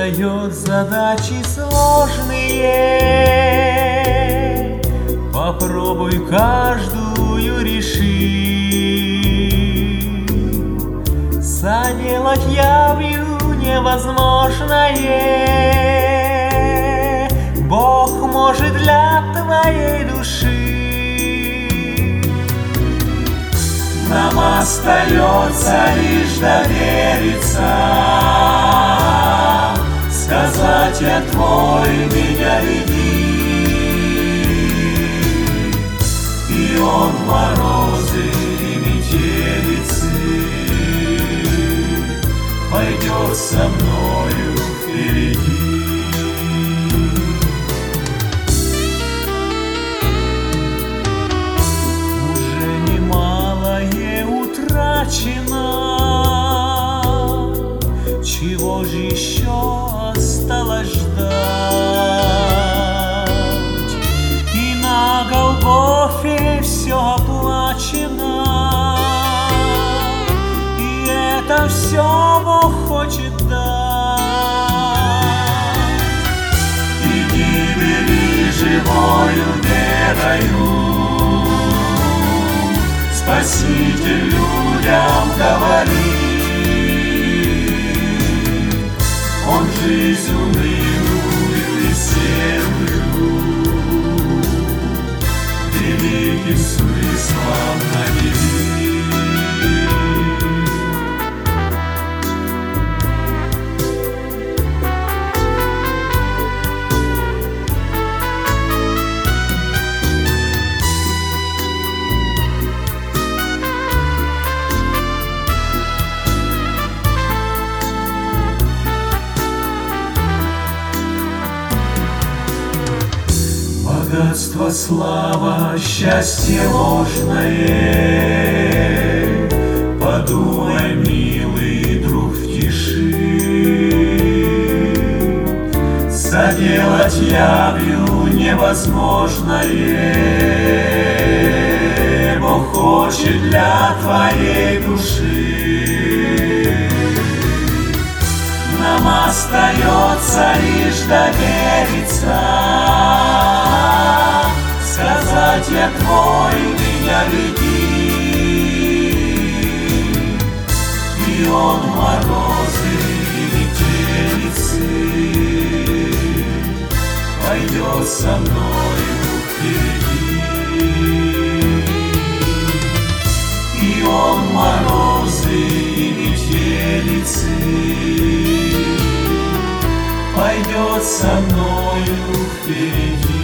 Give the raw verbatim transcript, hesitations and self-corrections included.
дает задачи сложные, попробуй каждую решить. Соделать явью невозможное Бог может для твоей души. Нам остается лишь довериться, сказать: я твой, меня веди. И он морозы и метелицы пойдет со мною впереди. Уже немалое утрачено, чего же еще осталось ждать? И на Голгофе все оплачено, и это все Бог хочет дать. И гибели живою верою Спаситель людям говорит: он жизнь унылую и серую великим смыслом наделит. Богатство, слава, счастье ложное, подумай, милый друг, в тиши. Соделать явью невозможное Бог хочет для твоей души. Нам остается лишь довериться, сказать: я твой, меня веди. И он морозы и метелицы пойдет со мною впереди. И он морозы и метелицы пойдет со мною впереди.